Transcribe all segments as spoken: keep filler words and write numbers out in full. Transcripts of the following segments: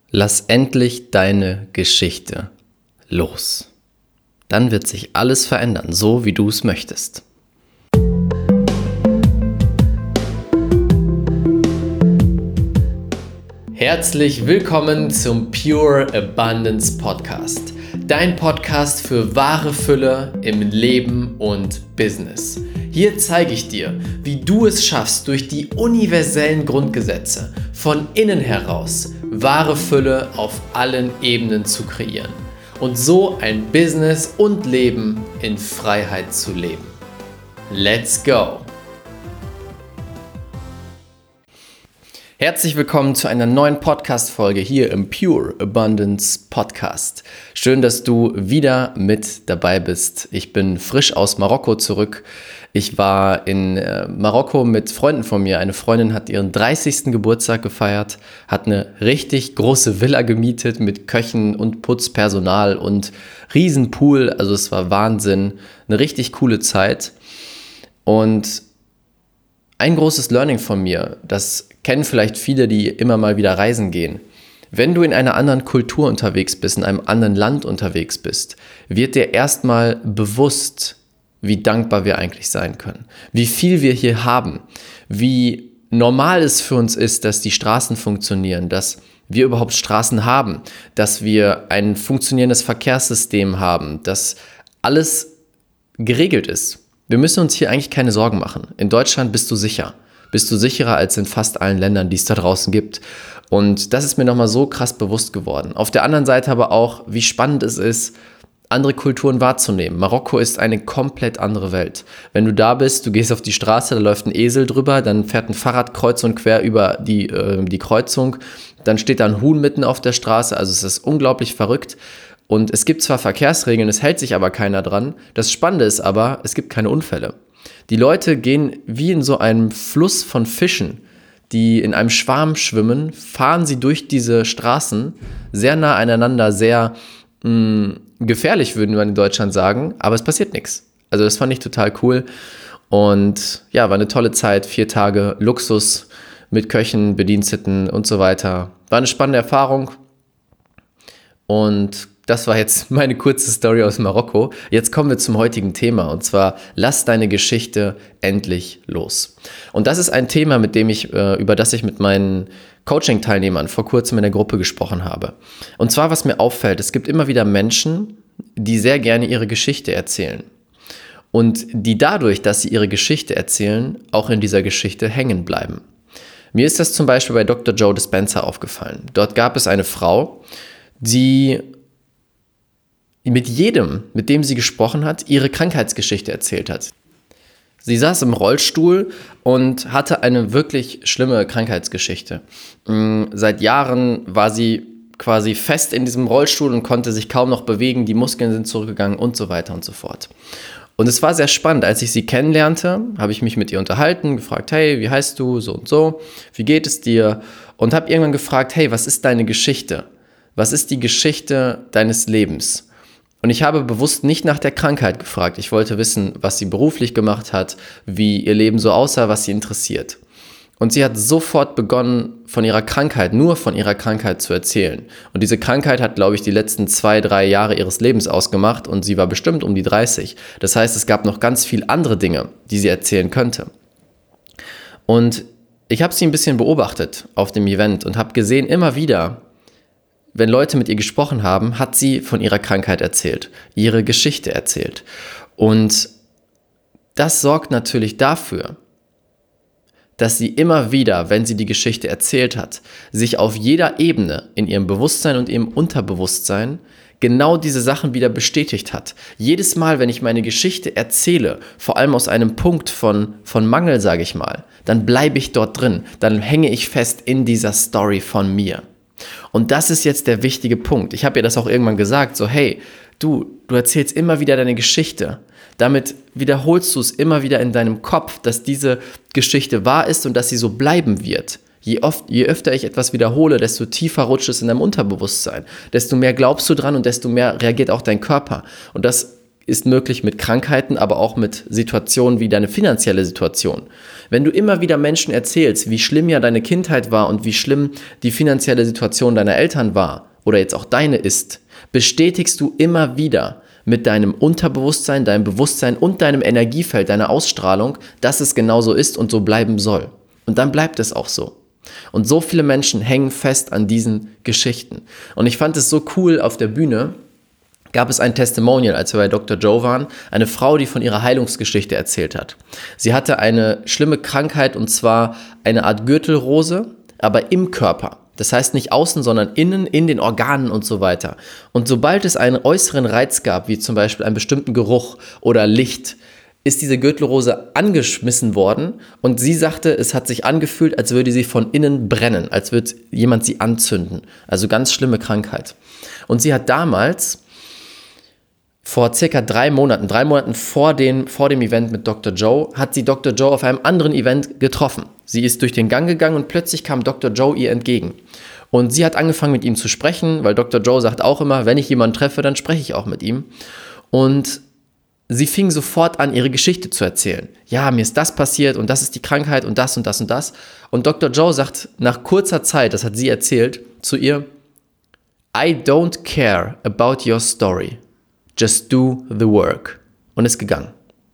Lass endlich deine Geschichte los. Dann wird sich alles verändern, so wie du es möchtest. Herzlich willkommen zum Pure Abundance Podcast. Dein Podcast für wahre Fülle im Leben und Business. Hier zeige ich dir, wie du es schaffst, durch die universellen Grundgesetze von innen heraus wahre Fülle auf allen Ebenen zu kreieren und so ein Business und Leben in Freiheit zu leben. Let's go! Herzlich willkommen zu einer neuen Podcast-Folge hier im Pure Abundance Podcast. Schön, dass du wieder mit dabei bist. Ich bin frisch aus Marokko zurück. Ich war in äh, Marokko mit Freunden von mir. Eine Freundin hat ihren dreißigsten Geburtstag gefeiert, hat eine richtig große Villa gemietet mit Köchen und Putzpersonal und Riesenpool. Also es war Wahnsinn, eine richtig coole Zeit. Und ein großes Learning von mir, das kennen vielleicht viele, die immer mal wieder reisen gehen. Wenn du in einer anderen Kultur unterwegs bist, in einem anderen Land unterwegs bist, wird dir erstmal bewusst, wie dankbar wir eigentlich sein können, wie viel wir hier haben, wie normal es für uns ist, dass die Straßen funktionieren, dass wir überhaupt Straßen haben, dass wir ein funktionierendes Verkehrssystem haben, dass alles geregelt ist. Wir müssen uns hier eigentlich keine Sorgen machen. In Deutschland bist du sicher. Bist du sicherer als in fast allen Ländern, die es da draußen gibt. Und das ist mir nochmal so krass bewusst geworden. Auf der anderen Seite aber auch, wie spannend es ist, andere Kulturen wahrzunehmen. Marokko ist eine komplett andere Welt. Wenn du da bist, du gehst auf die Straße, da läuft ein Esel drüber, dann fährt ein Fahrrad kreuz und quer über die, äh, die Kreuzung, dann steht da ein Huhn mitten auf der Straße, also es ist unglaublich verrückt. Und es gibt zwar Verkehrsregeln, es hält sich aber keiner dran. Das Spannende ist aber, es gibt keine Unfälle. Die Leute gehen wie in so einem Fluss von Fischen, die in einem Schwarm schwimmen, fahren sie durch diese Straßen, sehr nah aneinander, sehr mh, gefährlich, würden wir in Deutschland sagen, aber es passiert nichts. Also das fand ich total cool und ja, war eine tolle Zeit, vier Tage Luxus mit Köchen, Bediensteten und so weiter. War eine spannende Erfahrung und das war jetzt meine kurze Story aus Marokko. Jetzt kommen wir zum heutigen Thema und zwar, lass deine Geschichte endlich los. Und das ist ein Thema, mit dem ich, über das ich mit meinen Coaching-Teilnehmern vor kurzem in der Gruppe gesprochen habe. Und zwar, was mir auffällt, es gibt immer wieder Menschen, die sehr gerne ihre Geschichte erzählen. Und die dadurch, dass sie ihre Geschichte erzählen, auch in dieser Geschichte hängen bleiben. Mir ist das zum Beispiel bei Doktor Joe Dispenza aufgefallen. Dort gab es eine Frau, die mit jedem, mit dem sie gesprochen hat, ihre Krankheitsgeschichte erzählt hat. Sie saß im Rollstuhl und hatte eine wirklich schlimme Krankheitsgeschichte. Seit Jahren war sie quasi fest in diesem Rollstuhl und konnte sich kaum noch bewegen, die Muskeln sind zurückgegangen und so weiter und so fort. Und es war sehr spannend, als ich sie kennenlernte, habe ich mich mit ihr unterhalten, gefragt, hey, wie heißt du, so und so, wie geht es dir? Und habe irgendwann gefragt, hey, was ist deine Geschichte? Was ist die Geschichte deines Lebens? Und ich habe bewusst nicht nach der Krankheit gefragt. Ich wollte wissen, was sie beruflich gemacht hat, wie ihr Leben so aussah, was sie interessiert. Und sie hat sofort begonnen, von ihrer Krankheit, nur von ihrer Krankheit zu erzählen. Und diese Krankheit hat, glaube ich, die letzten zwei, drei Jahre ihres Lebens ausgemacht und sie war bestimmt um die dreißig. Das heißt, es gab noch ganz viele andere Dinge, die sie erzählen könnte. Und ich habe sie ein bisschen beobachtet auf dem Event und habe gesehen, immer wieder, wenn Leute mit ihr gesprochen haben, hat sie von ihrer Krankheit erzählt, ihre Geschichte erzählt. Und das sorgt natürlich dafür, dass sie immer wieder, wenn sie die Geschichte erzählt hat, sich auf jeder Ebene in ihrem Bewusstsein und ihrem Unterbewusstsein genau diese Sachen wieder bestätigt hat. Jedes Mal, wenn ich meine Geschichte erzähle, vor allem aus einem Punkt von, von Mangel, sage ich mal, dann bleibe ich dort drin, dann hänge ich fest in dieser Story von mir. Und das ist jetzt der wichtige Punkt. Ich habe ihr das auch irgendwann gesagt, so hey, du, du erzählst immer wieder deine Geschichte. Damit wiederholst du es immer wieder in deinem Kopf, dass diese Geschichte wahr ist und dass sie so bleiben wird. Je, oft, je öfter ich etwas wiederhole, desto tiefer rutscht es in deinem Unterbewusstsein. Desto mehr glaubst du dran und desto mehr reagiert auch dein Körper. Und das ist möglich mit Krankheiten, aber auch mit Situationen wie deine finanzielle Situation. Wenn du immer wieder Menschen erzählst, wie schlimm ja deine Kindheit war und wie schlimm die finanzielle Situation deiner Eltern war oder jetzt auch deine ist, bestätigst du immer wieder mit deinem Unterbewusstsein, deinem Bewusstsein und deinem Energiefeld, deiner Ausstrahlung, dass es genauso ist und so bleiben soll. Und dann bleibt es auch so. Und so viele Menschen hängen fest an diesen Geschichten. Und ich fand es so cool auf der Bühne, gab es ein Testimonial, als wir bei Doktor Joe waren, eine Frau, die von ihrer Heilungsgeschichte erzählt hat. Sie hatte eine schlimme Krankheit und zwar eine Art Gürtelrose, aber im Körper. Das heißt nicht außen, sondern innen, in den Organen und so weiter. Und sobald es einen äußeren Reiz gab, wie zum Beispiel einen bestimmten Geruch oder Licht, ist diese Gürtelrose angeschmissen worden und sie sagte, es hat sich angefühlt, als würde sie von innen brennen, als würde jemand sie anzünden. Also ganz schlimme Krankheit. Und sie hat damals vor circa drei Monaten, drei Monaten vor dem, vor dem Event mit Doktor Joe, hat sie Doktor Joe auf einem anderen Event getroffen. Sie ist durch den Gang gegangen und plötzlich kam Doktor Joe ihr entgegen. Und sie hat angefangen mit ihm zu sprechen, weil Doktor Joe sagt auch immer, wenn ich jemanden treffe, dann spreche ich auch mit ihm. Und sie fing sofort an, ihre Geschichte zu erzählen. Ja, mir ist das passiert und das ist die Krankheit und das und das und das. Und Doktor Joe sagt nach kurzer Zeit, das hat sie erzählt, zu ihr, I don't care about your story. Just do the work. Und ist gegangen.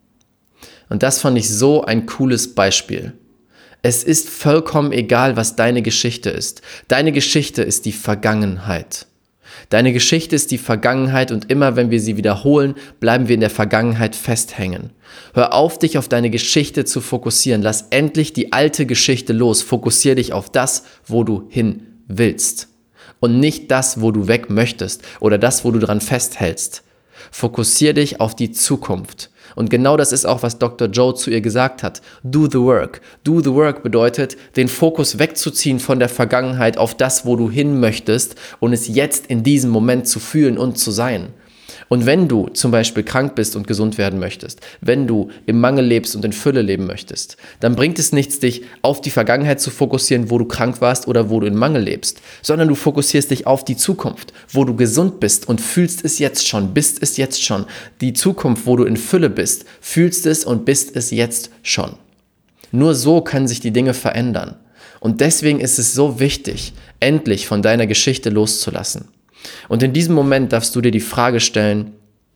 Und das fand ich so ein cooles Beispiel. Es ist vollkommen egal, was deine Geschichte ist. Deine Geschichte ist die Vergangenheit. Deine Geschichte ist die Vergangenheit und immer wenn wir sie wiederholen, bleiben wir in der Vergangenheit festhängen. Hör auf, dich auf deine Geschichte zu fokussieren. Lass endlich die alte Geschichte los. Fokussiere dich auf das, wo du hin willst. Und nicht das, wo du weg möchtest oder das, wo du dran festhältst. Fokussiere dich auf die Zukunft. Und genau das ist auch, was Doktor Joe zu ihr gesagt hat. Do the work. Do the work bedeutet, den Fokus wegzuziehen von der Vergangenheit auf das, wo du hin möchtest und es jetzt in diesem Moment zu fühlen und zu sein. Und wenn du zum Beispiel krank bist und gesund werden möchtest, wenn du im Mangel lebst und in Fülle leben möchtest, dann bringt es nichts, dich auf die Vergangenheit zu fokussieren, wo du krank warst oder wo du in Mangel lebst, sondern du fokussierst dich auf die Zukunft, wo du gesund bist und fühlst es jetzt schon, bist es jetzt schon. Die Zukunft, wo du in Fülle bist, fühlst es und bist es jetzt schon. Nur so können sich die Dinge verändern. Und deswegen ist es so wichtig, endlich von deiner Geschichte loszulassen. Und in diesem Moment darfst du dir die Frage stellen,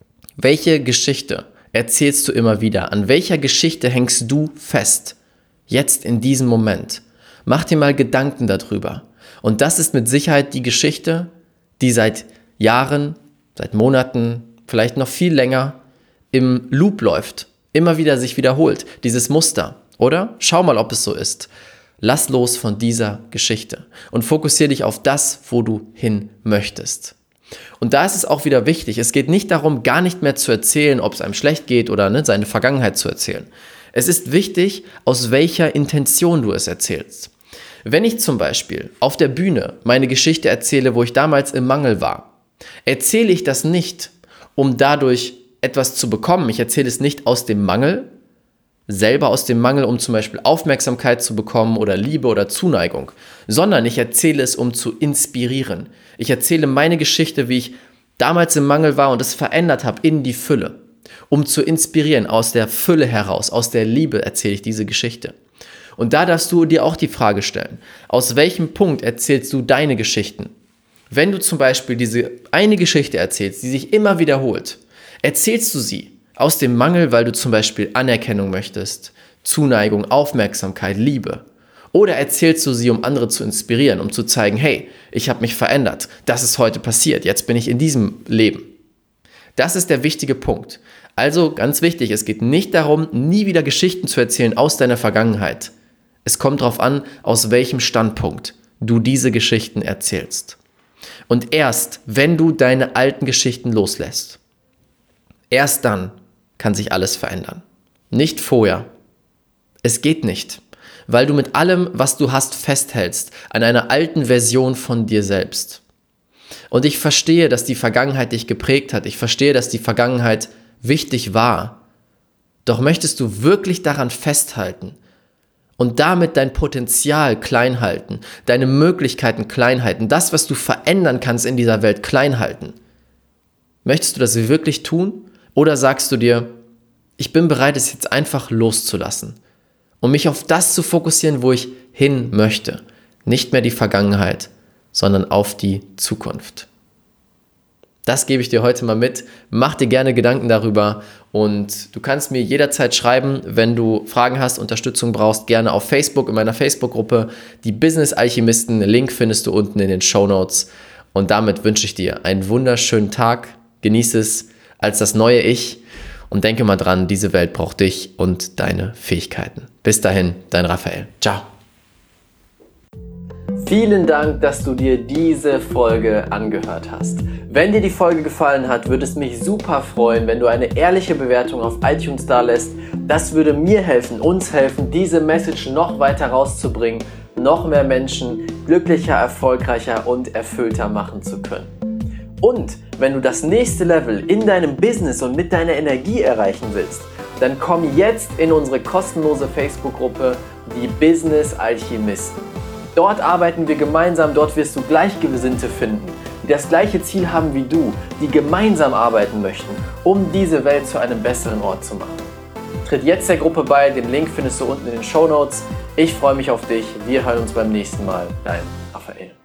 welche Geschichte erzählst du immer wieder? An welcher Geschichte hängst du fest? Jetzt in diesem Moment. Mach dir mal Gedanken darüber. Und das ist mit Sicherheit die Geschichte, die seit Jahren, seit Monaten, vielleicht noch viel länger im Loop läuft. Immer wieder sich wiederholt. Dieses Muster, oder? Schau mal, ob es so ist. Lass los von dieser Geschichte und fokussiere dich auf das, wo du hin möchtest. Und da ist es auch wieder wichtig, es geht nicht darum, gar nicht mehr zu erzählen, ob es einem schlecht geht oder ne, seine Vergangenheit zu erzählen. Es ist wichtig, aus welcher Intention du es erzählst. Wenn ich zum Beispiel auf der Bühne meine Geschichte erzähle, wo ich damals im Mangel war, erzähle ich das nicht, um dadurch etwas zu bekommen. Ich erzähle es nicht aus dem Mangel, selber aus dem Mangel, um zum Beispiel Aufmerksamkeit zu bekommen oder Liebe oder Zuneigung, sondern ich erzähle es, um zu inspirieren. Ich erzähle meine Geschichte, wie ich damals im Mangel war und es verändert habe in die Fülle, um zu inspirieren. Aus der Fülle heraus, aus der Liebe erzähle ich diese Geschichte. Und da darfst du dir auch die Frage stellen, aus welchem Punkt erzählst du deine Geschichten? Wenn du zum Beispiel diese eine Geschichte erzählst, die sich immer wiederholt, erzählst du sie aus dem Mangel, weil du zum Beispiel Anerkennung möchtest, Zuneigung, Aufmerksamkeit, Liebe. Oder erzählst du sie, um andere zu inspirieren, um zu zeigen, hey, ich habe mich verändert, das ist heute passiert, jetzt bin ich in diesem Leben. Das ist der wichtige Punkt. Also ganz wichtig, es geht nicht darum, nie wieder Geschichten zu erzählen aus deiner Vergangenheit. Es kommt darauf an, aus welchem Standpunkt du diese Geschichten erzählst. Und erst, wenn du deine alten Geschichten loslässt, erst dann kann sich alles verändern. Nicht vorher. Es geht nicht, weil du mit allem, was du hast, festhältst an einer alten Version von dir selbst. Und ich verstehe, dass die Vergangenheit dich geprägt hat. Ich verstehe, dass die Vergangenheit wichtig war. Doch möchtest du wirklich daran festhalten und damit dein Potenzial klein halten, deine Möglichkeiten klein halten, das, was du verändern kannst in dieser Welt, klein halten? Möchtest du das wirklich tun? Oder sagst du dir, ich bin bereit, es jetzt einfach loszulassen und mich auf das zu fokussieren, wo ich hin möchte. Nicht mehr die Vergangenheit, sondern auf die Zukunft. Das gebe ich dir heute mal mit. Mach dir gerne Gedanken darüber und du kannst mir jederzeit schreiben, wenn du Fragen hast, Unterstützung brauchst, gerne auf Facebook, in meiner Facebook-Gruppe, die Business Alchemisten. Link findest du unten in den Shownotes. Und damit wünsche ich dir einen wunderschönen Tag. Genieße es als das neue Ich und denke mal dran, diese Welt braucht dich und deine Fähigkeiten. Bis dahin, dein Raphael. Ciao. Vielen Dank, dass du dir diese Folge angehört hast. Wenn dir die Folge gefallen hat, würde es mich super freuen, wenn du eine ehrliche Bewertung auf iTunes dalässt. Das würde mir helfen, uns helfen, diese Message noch weiter rauszubringen, noch mehr Menschen glücklicher, erfolgreicher und erfüllter machen zu können. Und wenn du das nächste Level in deinem Business und mit deiner Energie erreichen willst, dann komm jetzt in unsere kostenlose Facebook-Gruppe, die Business Alchemisten. Dort arbeiten wir gemeinsam, dort wirst du Gleichgesinnte finden, die das gleiche Ziel haben wie du, die gemeinsam arbeiten möchten, um diese Welt zu einem besseren Ort zu machen. Tritt jetzt der Gruppe bei, den Link findest du unten in den Shownotes. Ich freue mich auf dich, wir hören uns beim nächsten Mal. Dein Raphael.